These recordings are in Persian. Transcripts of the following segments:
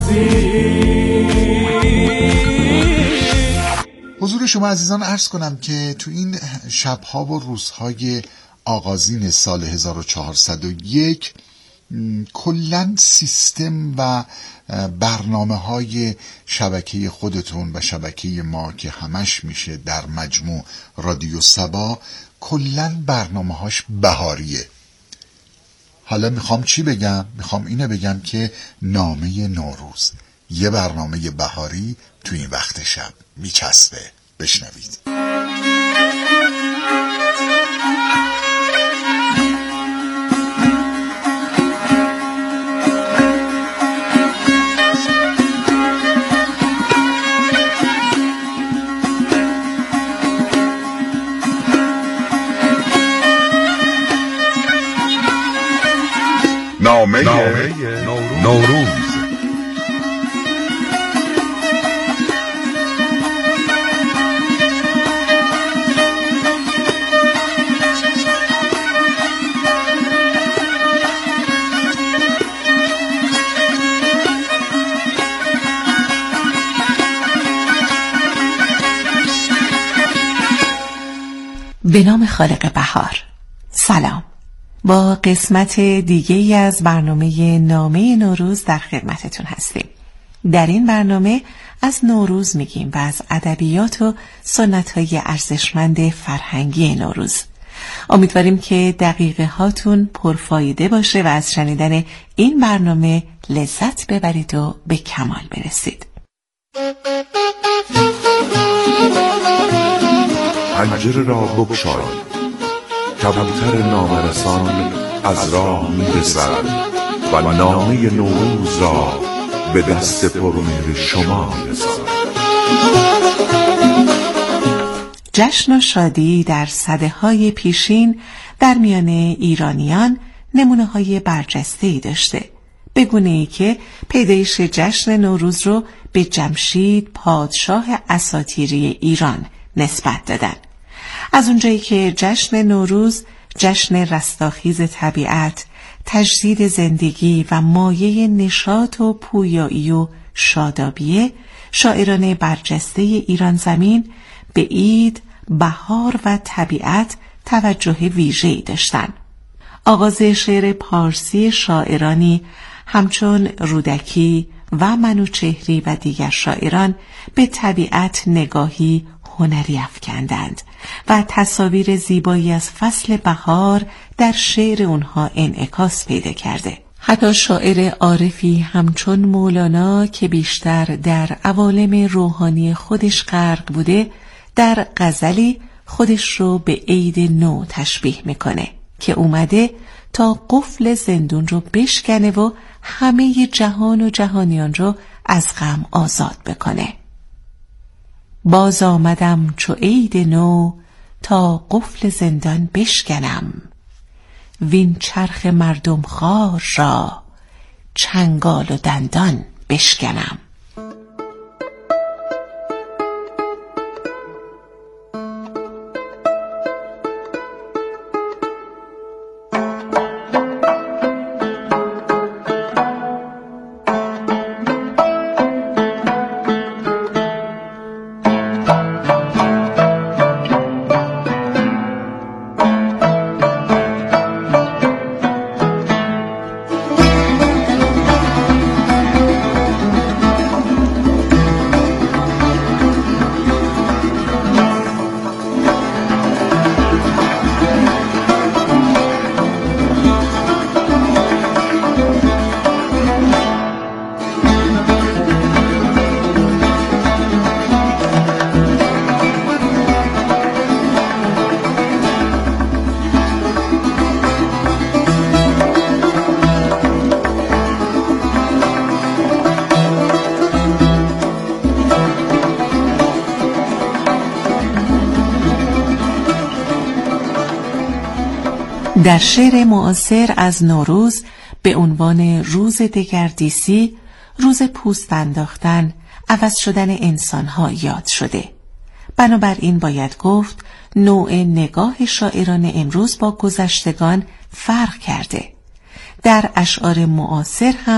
حضور شما عزیزان عرض کنم که تو این شبها و روزهای آغازین سال 1401 کلن سیستم و برنامه‌های شبکه خودتون و شبکه ما که همش میشه در مجموع رادیو سبا کلن برنامه‌هاش بهاریه. حالا میخوام چی بگم؟ میخوام اینو بگم که نامه نوروز، یه برنامه بهاری تو این وقت شب میچسبه. بشنوید. نامه نوروز. به نام خالق بهار. سلام. با قسمت دیگه‌ای از برنامه نامه نوروز در خدمتتون هستیم. در این برنامه از نوروز میگیم و از ادبیات و سنت‌های ارزشمند فرهنگی نوروز. امیدواریم که دقیقه هاتون پرفایده باشه و از شنیدن این برنامه لذت ببرید و به کمال برسید. پنجره را بگشای، کبوتر نامرسان از راه میرسد و نامه نوروز را به دست پرمهر شما میرسد. جشن و شادی در سده‌های پیشین در میان ایرانیان نمونه‌های برجسته‌ای داشته، به گونه‌ای که پیدایش جشن نوروز رو به جمشید پادشاه اساطیری ایران نسبت دادن. از اونجایی که جشن نوروز جشن رستاخیز طبیعت، تجدید زندگی و مایه نشاط و پویایی و شادابیه، شاعران برجسته ایران زمین به عید، بهار و طبیعت توجه ویژه‌ای داشتند. آغاز شعر پارسی شاعرانی همچون رودکی و منوچهری و دیگر شاعران به طبیعت نگاهی هنری افکندند و تصاویر زیبایی از فصل بهار در شعر اونها انعکاس پیدا کرده. حتی شاعر عارفی همچون مولانا که بیشتر در عوالم روحانی خودش غرق بوده، در غزلی خودش رو به عید نو تشبیه میکنه که اومده تا قفل زندون رو بشکنه و همه جهان و جهانیان رو از غم آزاد بکنه. باز آمدم چو عید نو تا قفل زندان بشکنم، وین چرخ مردم خوار را چنگال و دندان بشکنم. در شعر معاصر از نوروز به عنوان روز دگردیسی، روز پوست انداختن، عوض شدن انسانها یاد شده. بنابراین باید گفت نوع نگاه شاعران امروز با گذشتگان فرق کرده. در اشعار معاصر هم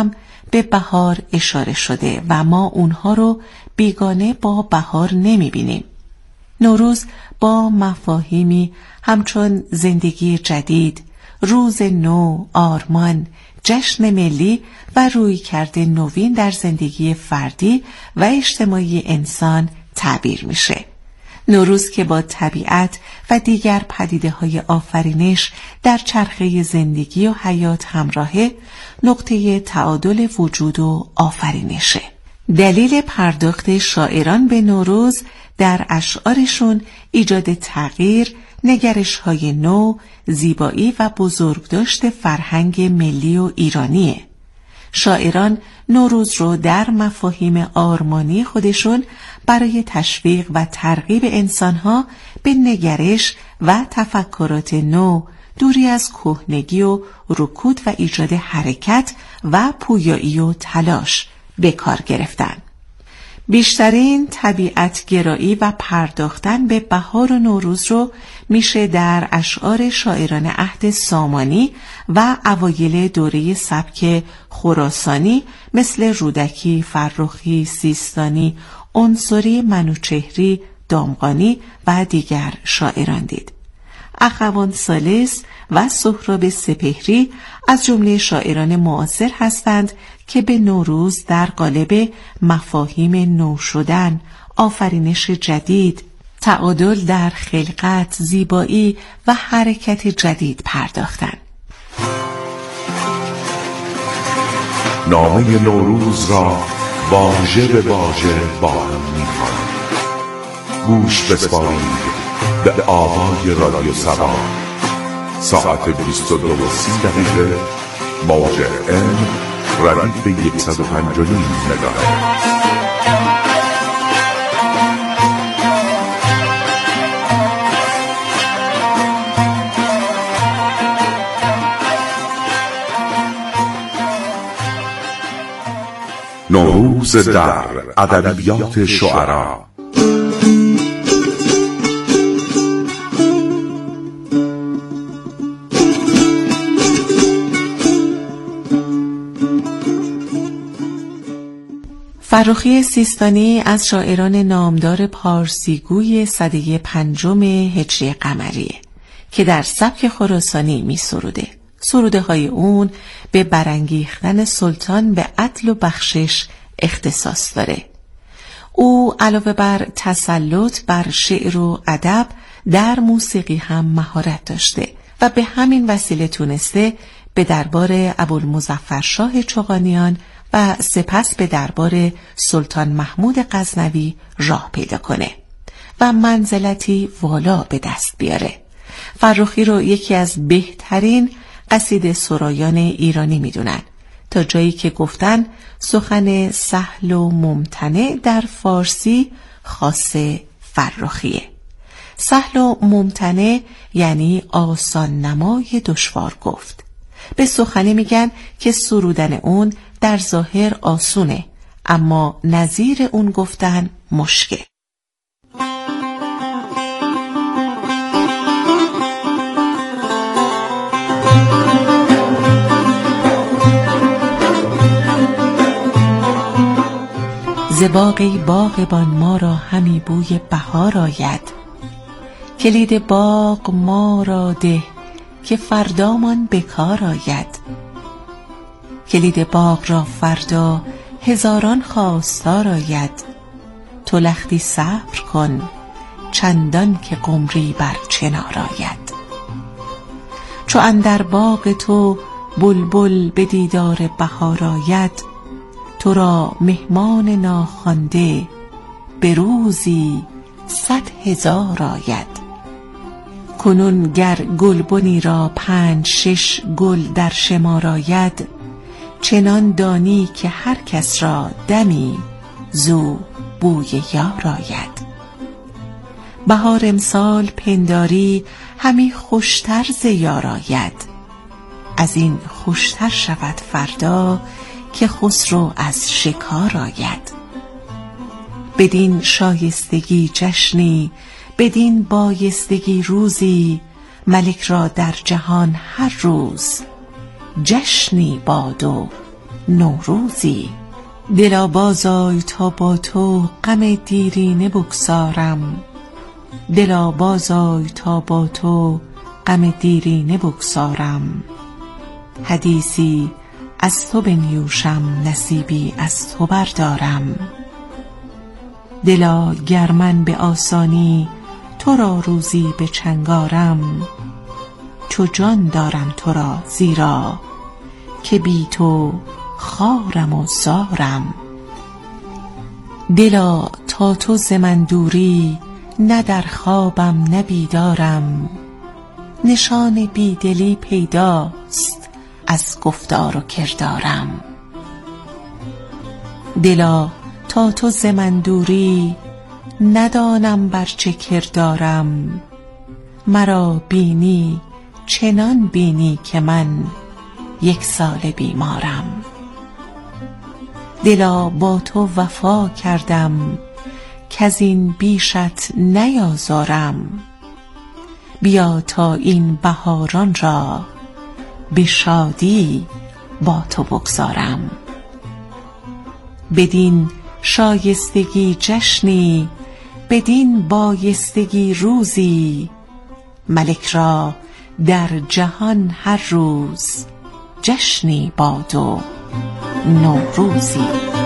به بهار اشاره شده و ما اونها رو بیگانه با بهار نمی بینیم. نوروز با مفاهیمی همچون زندگی جدید، روز نو، آرمان، جشن ملی و رویکرد نوین در زندگی فردی و اجتماعی انسان تعبیر میشه. نوروز که با طبیعت و دیگر پدیده‌های آفرینش در چرخه زندگی و حیات همراهه، نقطه تعادل وجود و آفرینشه. دلیل پرداخت شاعران به نوروز در اشعارشون ایجاد تغییر، نگرش‌های نو، زیبایی و بزرگداشت فرهنگ ملی و ایرانیه. شاعران نوروز رو در مفاهیم آرمانی خودشون برای تشویق و ترغیب انسانها به نگرش و تفکرات نو، دوری از کهنگی و رکود و ایجاد حرکت و پویایی و تلاش به کار گرفتن. بیشترین طبیعت گرایی و پرداختن به بهار و نوروز رو میشه در اشعار شاعران عهد سامانی و اوایل دوره سبک خراسانی مثل رودکی، فرخی، سیستانی، عنصری، منوچهری، دامغانی و دیگر شاعران دید. اخوان ثالث و سهراب سپهری از جمله شاعران معاصر هستند که به نوروز در قالب مفاهیم نو شدن، آفرینش جدید، تعادل در خلقت، زیبایی و حرکت جدید پرداختند. نامه نوروز را واژه به واژه با هم می‌خوانیم. گوش بسپارید به آوای رادیو سبا، ساعت 22:30 موج ام ردیف 105.9 مگاهرتز. نوروز در ادبیات شعرا. فرخی سیستانی از شاعران نامدار پارسیگوی سده 5 هجری قمریه که در سبک خراسانی می سروده. سروده های اون به برانگیختن سلطان به عدل و بخشش اختصاص داره. او علاوه بر تسلط بر شعر و ادب در موسیقی هم مهارت داشته و به همین وسیله تونسته به دربار ابوالمظفرشاه چغانیان و سپس به دربار سلطان محمود غزنوی راه پیدا کنه و منزلتی والا به دست بیاره. فرخی رو یکی از بهترین قصیده سرایان ایرانی میدونن، تا جایی که گفتن سخن سهل و ممتنع در فارسی خاص فرخیه. سهل و ممتنع یعنی آسان نمای دشوار گفت. به سخنی میگن که سرودن اون در ظاهر آسونه، اما نظیر اون گفتن مشکل. ز باغی باغبان ما را همی بوی بهار آید، کلید باغ ما را ده که فردامان بکار آید. کلید باغ را فردا هزاران خواستار آید، تو لختی صبر کن چندان که قمری بر چنار آید. چو اندر باغ تو بلبل به دیدار بهار آید، تو را مهمان ناخوانده به روزی 100,000 آید. کنون گر گلبنی را 5-6 گل در شمار آید، چنان دانی که هر کس را دمی زو بوی یار آید. بهار امسال پنداری همی خوشتر ز یار آید، از این خوشتر شود فردا که خسرو از شکار آید. بدین شایستگی جشنی، بدین بایستگی روزی، ملک را در جهان هر روز جشنی باد و نوروزی. دلا بازآی تا با تو غم دیرینه بگسارم، دلا بازآی تا با تو غم دیرینه بگسارم. حدیثی از تو بنیوشم، نصیبی از تو بردارم. دلا گر من به آسانی تو را روزی به چنگارم، چو جان دارم تو را زیرا که بی تو خارم و زارم. دلا تا تو ز من دوری، نه در خوابم نه بیدارم. نشان بیدلی پیداست از گفتار و کردارم. دلا تا تو ز من دوری، ندانم بر چه کردارم. مرا بینی چنان بینی که من 1 سال بیمارم. دلا با تو وفا کردم کز این بیشت نیازارم. بیا تا این بهاران را به شادی با تو بگذارم. بدین شایستگی جشنی، بدین بایستگی روزی. ملک را در جهان هر روز جشنی باد و نوروزی.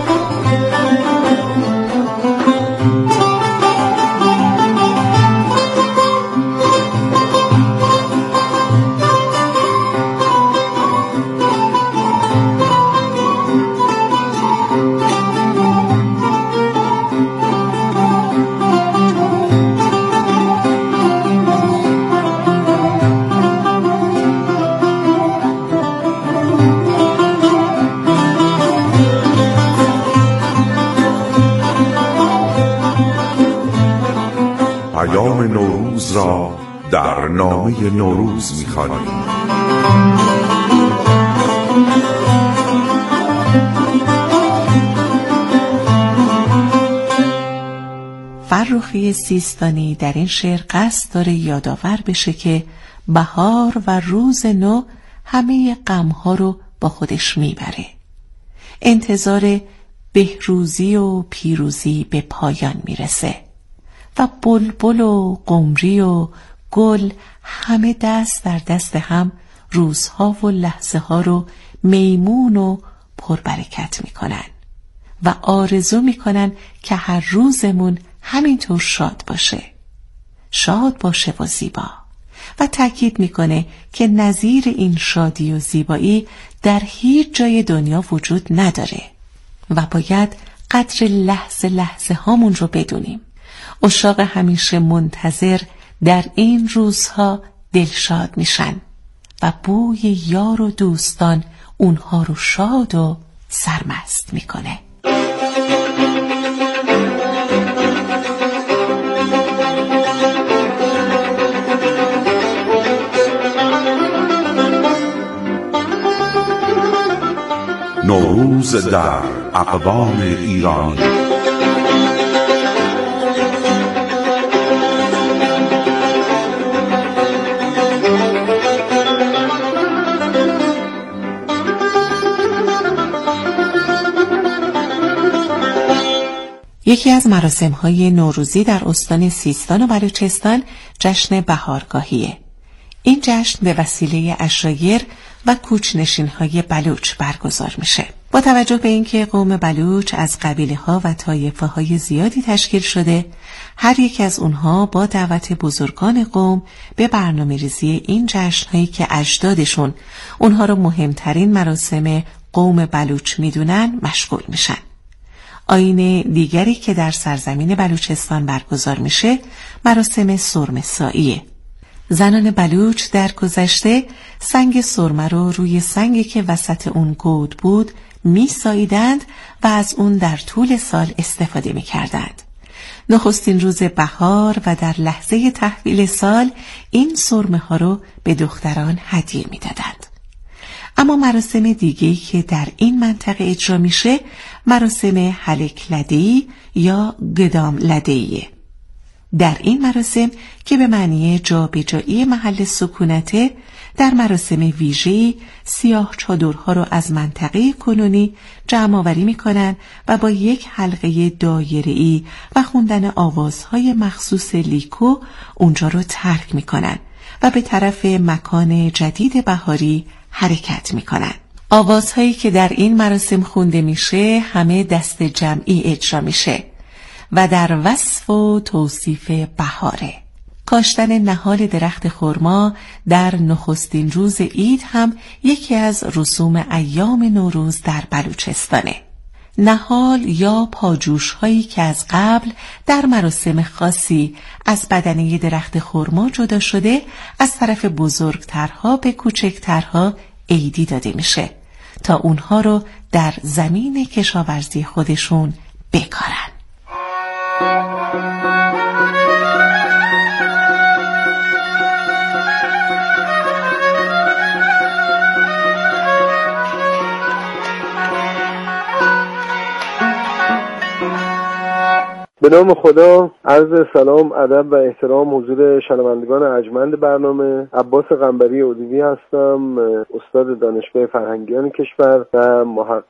نوروز را در نامه نوروز می‌خوانیم. فرخی سیستانی در این شعر قصد داره یادآور بشه که بهار و روز نو همه غم‌ها رو با خودش میبره. انتظار بهروزی و پیروزی به پایان میرسه و بلبل و قمری و گل همه دست در دست هم روزها و لحظه ها رو میمون و پربرکت میکنن و آرزو میکنن که هر روزمون همینطور شاد باشه و زیبا، و تاکید میکنه که نظیر این شادی و زیبایی در هیچ جای دنیا وجود نداره و باید قدر لحظه هامون رو بدونیم. عشاق همیشه منتظر در این روزها دلشاد میشن و بوی یار و دوستان اونها رو شاد و سرمست میکنه. نوروز در اقوام ایرانی. یکی از مراسم‌های نوروزی در استان سیستان و بلوچستان جشن بهارگاهیه. این جشن به وسیله عشایر و کوچ‌نشین‌های بلوچ برگزار میشه. با توجه به اینکه قوم بلوچ از قبیله‌ها و طایفه‌های زیادی تشکیل شده، هر یک از اونها با دعوت بزرگان قوم به برنامه‌ریزی این جشن‌هایی که اجدادشون اونها رو مهمترین مراسم قوم بلوچ میدونن مشغول میشن. آیین دیگری که در سرزمین بلوچستان برگزار میشه مراسم سرمه‌ساییه. زنان بلوچ در گذشته سنگ سرمه رو روی سنگی که وسط اون گود بود میساییدند و از اون در طول سال استفاده میکردند. نخستین روز بهار و در لحظه تحویل سال این سرمه ها رو به دختران هدیه میدادند. اما مراسم دیگه‌ای که در این منطقه اجرا میشه مراسم هلک لده‌ای یا گدام لده‌ایه. در این مراسم که به معنی جابجایی محل سکونته، در مراسم ویژه‌ای سیاه چادرها را از منطقه کنونی جمع آوری می‌کنند و با یک حلقه دایره‌ای و خوندن آوازهای مخصوص لیکو اونجا رو ترک می‌کنند و به طرف مکان جدید بهاری حرکت می‌کنند. آوازهایی که در این مراسم خونده میشه همه دست جمعی اجرا میشه و در وصف و توصیف بهاره. کاشتن نهال درخت خرما در نخستین روز عید هم یکی از رسوم ایام نوروز در بلوچستانه. نهال یا پاجوش هایی که از قبل در مراسم خاصی از بدنه درخت خرما جدا شده از طرف بزرگترها به کوچکترها عیدی داده میشه تا اونها رو در زمین کشاورزی خودشون بکارن. به نام خدا، عرض سلام، ادب و احترام حضور شنوندگان ارجمند برنامه. عباس قنبری اودیوی هستم، استاد دانشگاه فرهنگیان کشور و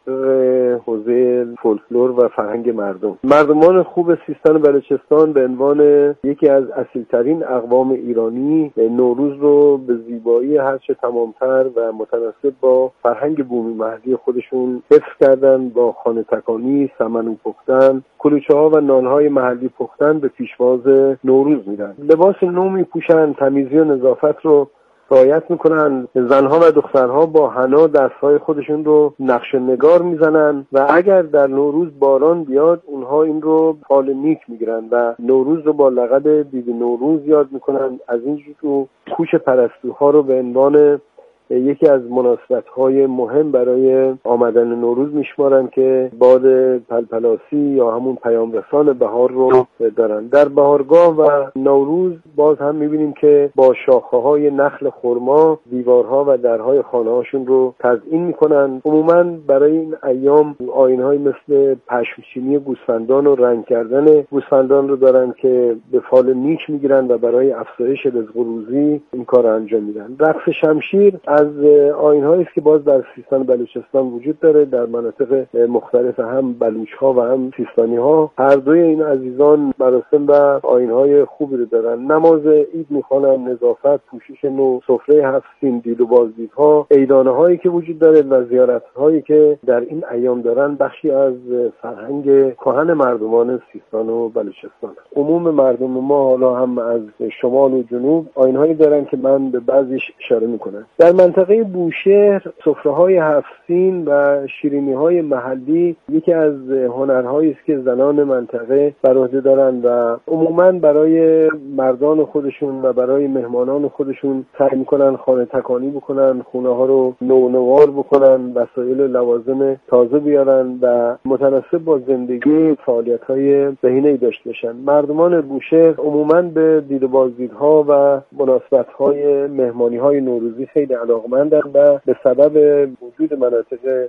محقق حوزه فولکلور و فرهنگ مردم. مردمان خوب سیستان و بلوچستان به عنوان یکی از اصیلترین اقوام ایرانی نوروز رو به زیبایی هرچه تمامتر و متناسب با فرهنگ بومی محلی خودشون حفظ کردن، با خانه تکانی، سمنو پختن، کلوچه ها و نان های محلی پختن به پیشواز نوروز میرن. لباس نو میپوشن، تمیزی و نظافت رو رعایت میکنن. زنها و دخترها با حنا دستهای خودشون رو نقش نگار میزنن و اگر در نوروز باران بیاد اونها این رو فال نیک میگیرن و نوروز رو با لقب دید نوروز یاد میکنن. از این جو کوچ پرستوها رو به عنوان یکی از مناسبت‌های مهم برای آمدن نوروز میشمارن که باد پلپلاسی یا همون پیام رسان بهار رو دارن. در بهارگاه و نوروز باز هم میبینیم که با شاخه‌های نخل خرما دیوارها و درهای خانه‌هاشون رو تزیین میکنن. عموماً برای این ایام آیین‌های مثل پشمچینی گوسفندان و رنگ کردن گوسفندان رو دارن که به فال نیک میگیرن و برای افزایش رزق و روزی این کار رو انجام میدن. رقص شمشیر از آیین‌هایی است که باز در سیستان بلوچستان وجود داره. در مناطق مختلف هم بلوچ‌ها و هم سیستانی‌ها هر دوی این عزیزان مراسم و آیین‌های خوبی رو دارن. نماز عید می‌خوانن، نظافت، پوشش نو، سفره هفت سین، دید و بازدیدها، عیدانه‌هایی که وجود داره و زیارت‌هایی که در این ایام دارن بخشی از فرهنگ کهن مردمان سیستان و بلوچستان. عموم مردم ما حالا هم از شمال و جنوب آیین‌هایی دارن که من به بعضیش اشاره می‌کنم. در منطقه بوشهر سفره‌های هفت سین و شیرینی‌های محلی یکی از هنرهایی است که زنان منطقه بر عهده دارن و عموماً برای مردان خودشون و برای مهمانان خودشون سعی می‌کنن خانه تکانی بکنن، خونه‌ها رو نونوار بکنن، وسایل لوازم تازه بیارن و متناسب با زندگی فعالیت‌های بهینه‌ای داشته باشن. مردمان بوشهر عموماً به دید و بازدیدها و مناسبت‌های مهمانی‌های نوروزی خیلی علاقمندن و به سبب وجود مناطق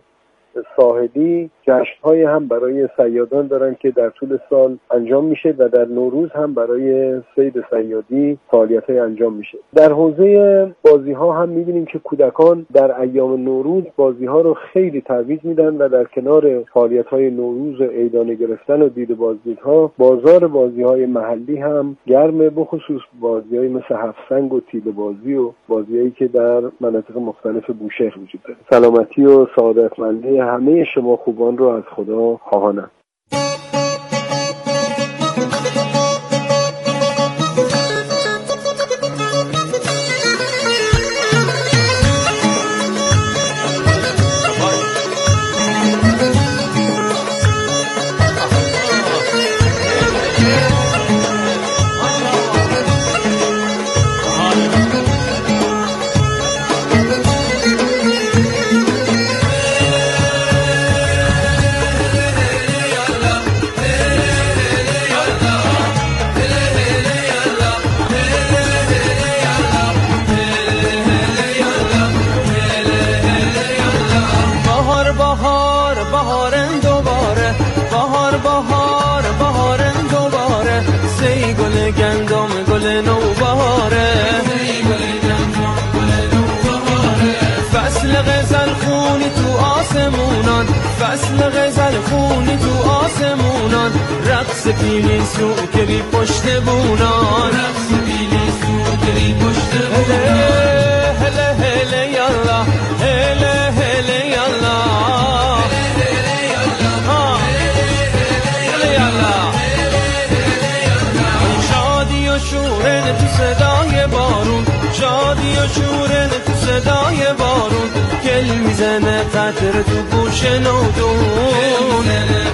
ساحلی جشن‌های هم برای صیادان دارن که در طول سال انجام میشه و در نوروز هم برای صید صیادی فعالیت‌های انجام میشه. در حوزه بازی‌ها هم می‌بینیم که کودکان در ایام نوروز بازی‌ها رو خیلی ترویج میدن و در کنار فعالیت‌های نوروز و عیدانه گرفتن و دید بازدیدها بازار بازی‌های محلی هم گرمه، بخصوص بازی‌های مثل هفت سنگ و تیله بازی و بازی‌هایی که در مناطق مختلف بوشهر وجود داره. سلامتی و سعادتمندی همه شما خوبان رو از خدا خواهانم. وصل غزل خونی تو آسمونان، رقص پیلی سوکری پشت بونان، رقص پیلی سوکری پشت بونان. هله هله یالا، هله هله یالا، هله یالا، شادی و شورن تو صدای بارون، شادی و شورن تو صدای بارون، گل میزنه قطر تو گوش نودون،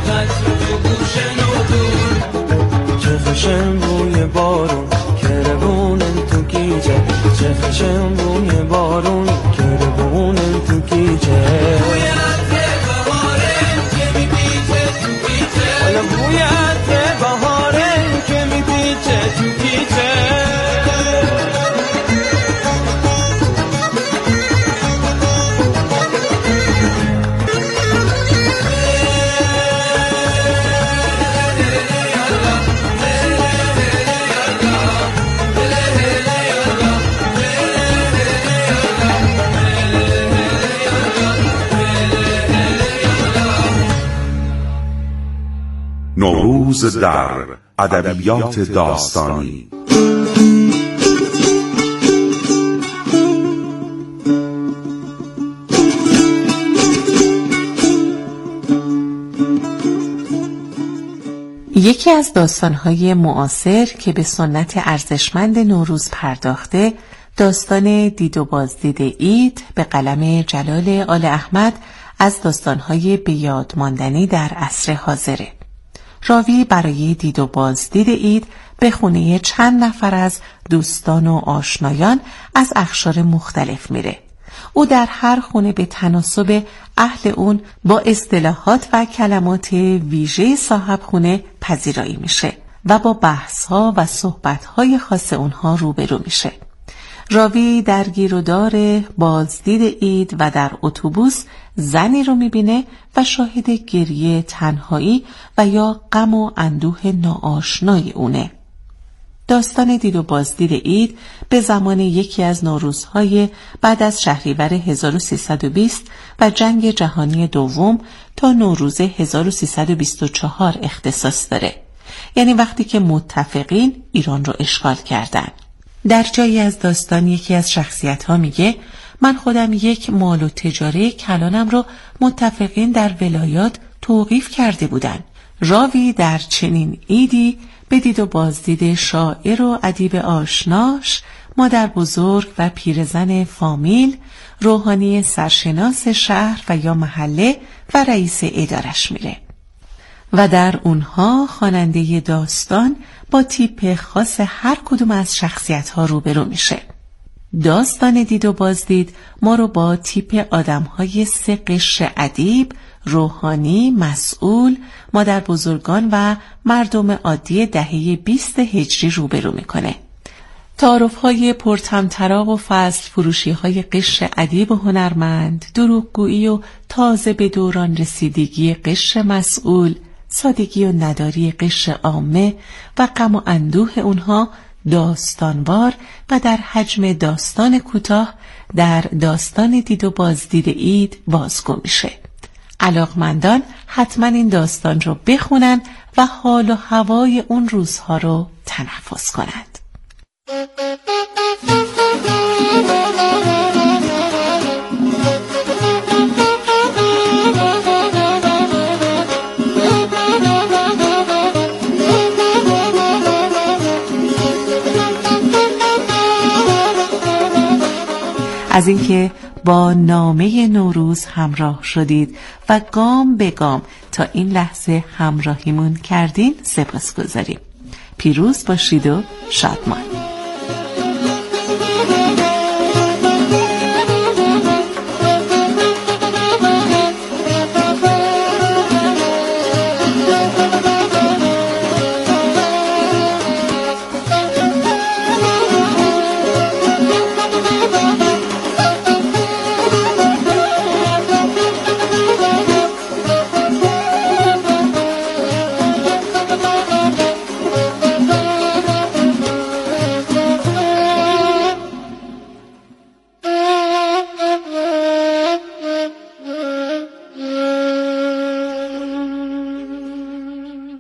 چه خشن بوی بارون کربونن تو گیجه، چه خشن بوی بارون کربونن تو گیجه، بوی عطر بهارن که میپیچه تو گیجه، حالا بوی عطر بهارن که میپیچه تو گیجه. نوروز در ادبیات داستانی. یکی از داستان‌های معاصر که به سنت ارزشمند نوروز پرداخته، داستان دید و بازدید عید به قلم جلال آل احمد از داستان‌های به یاد ماندنی در عصر حاضره. راوی برای دید و بازدید عید به خونه چند نفر از دوستان و آشنایان از اقشار مختلف میره. او در هر خونه به تناسب اهل اون با اصطلاحات و کلمات ویژه صاحب خونه پذیرایی میشه و با بحث‌ها و صحبت‌های خاص اونها روبرو میشه. راوی در گیرودار بازدید عید و در اتوبوس زنی رو میبینه و شاهد گریه، تنهایی و یا غم و اندوه ناآشنای اونه. داستان دید و بازدید عید به زمان یکی از نوروزهای بعد از شهریور 1320 و جنگ جهانی دوم تا نوروز 1324 اختصاص داره، یعنی وقتی که متفقین ایران رو اشغال کردن. در جایی از داستان یکی از شخصیت‌ها میگه من خودم یک مال و تجاره کلانم رو متفقین در ولایات توقیف کرده بودن. راوی در چنین عیدی به دید و بازدید شاعر و ادیب آشناش، مادر بزرگ و پیرزن فامیل، روحانی سرشناس شهر و یا محله و رئیس ادارش میره و در اونها خواننده داستان با تیپ خاص هر کدوم از شخصیت‌ها روبرو میشه. داستان دید و بازدید ما رو با تیپ آدم‌های سه قشر ادیب، روحانی، مسئول، مادر بزرگان و مردم عادی دهه 20 هجری روبرو میکنه. تعارف‌های پرطمطراق و فصل فروشی‌های قشر ادیب و هنرمند، دروغگویی و تازه به دوران رسیدگی قشر مسئول، سادگی و نداری قشر عامه و غم و اندوه اونها داستانوار و در حجم داستان کوتاه در داستان دید و بازدید عید بازگو میشه. علاقمندان حتما این داستان رو بخونن و حال و هوای اون روزها رو تنفس کنند. از اینکه با نامه نوروز همراه شدید و گام به گام تا این لحظه همراهیمون کردین سپاسگزاریم. پیروز باشید و شادمان.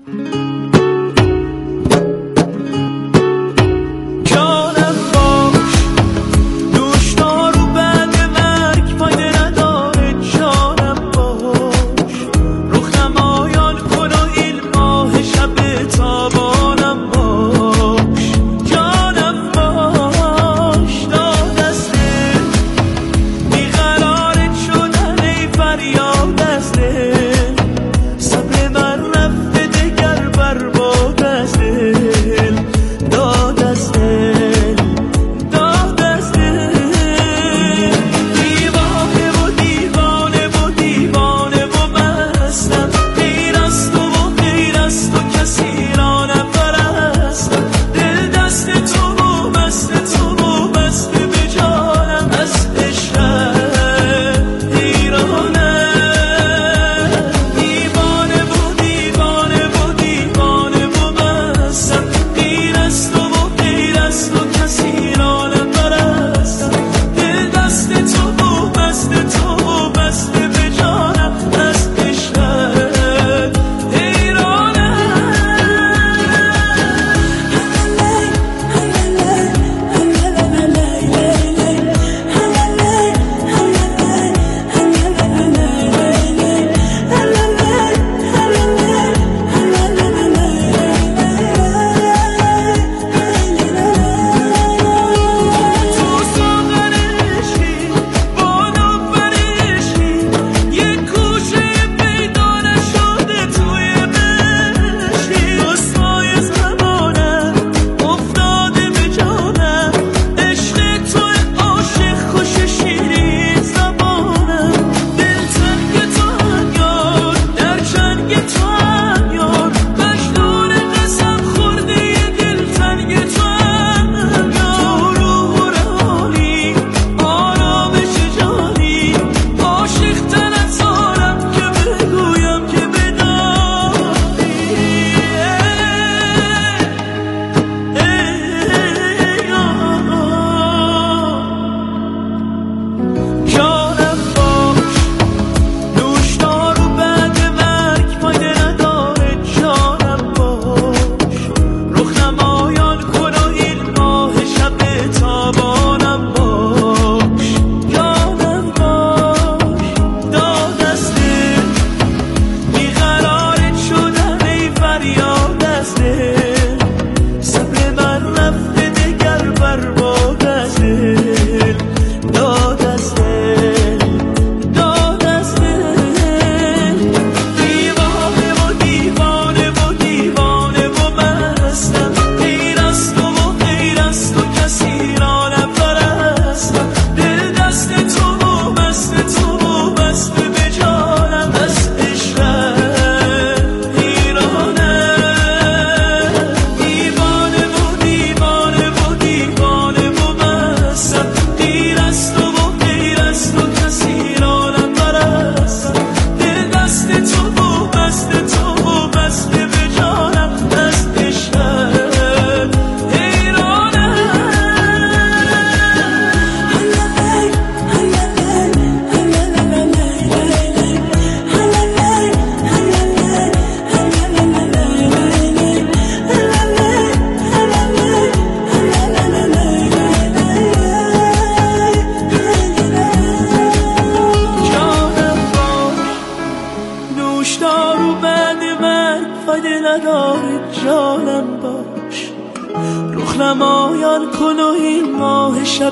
نمایان کن و این ماه شب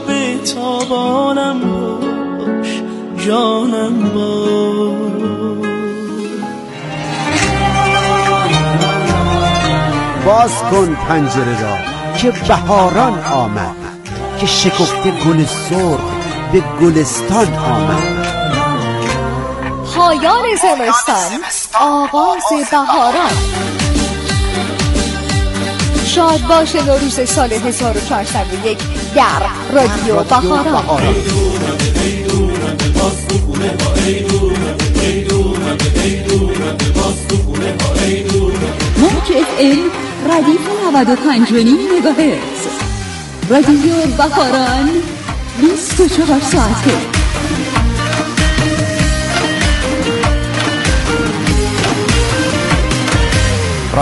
تابانم باش، جانم باش. باز کن پنجره را که بهاران آمد، که شکفته گل سرخ به گلستان آمد. پایان زمستان، آغاز بهاران. شاد باشه نوروز سال 1401 در رادیو بهاران. موج FM ردیف 95.9 مگاهرتز. رادیو بهاران 24 ساعته.